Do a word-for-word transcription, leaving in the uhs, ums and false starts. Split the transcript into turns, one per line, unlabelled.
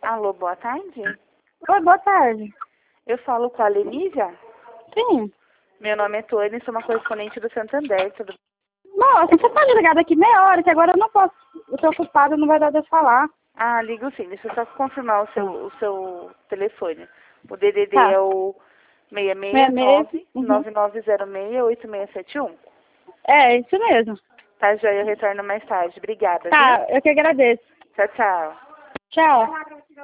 Alô, boa tarde.
Oi, boa tarde.
Eu falo com a Lenívia.
Sim.
Meu nome é Tônia, sou uma correspondente do Santander. Tudo...
Nossa, você pode ligar daqui meia hora, que agora eu não posso. Eu tô ocupada, não vai dar de eu falar.
Ah, ligo sim. Deixa eu só confirmar o seu, o seu telefone. O D D D
Tá.
é o seis seis
Meia
nove,
uhum.
nove nove zero seis, oito seis sete um.
É, isso mesmo.
Tá, joia, eu retorno mais tarde. Obrigada, viu?
Tá, eu que agradeço.
Tchau, tchau.
Tchau.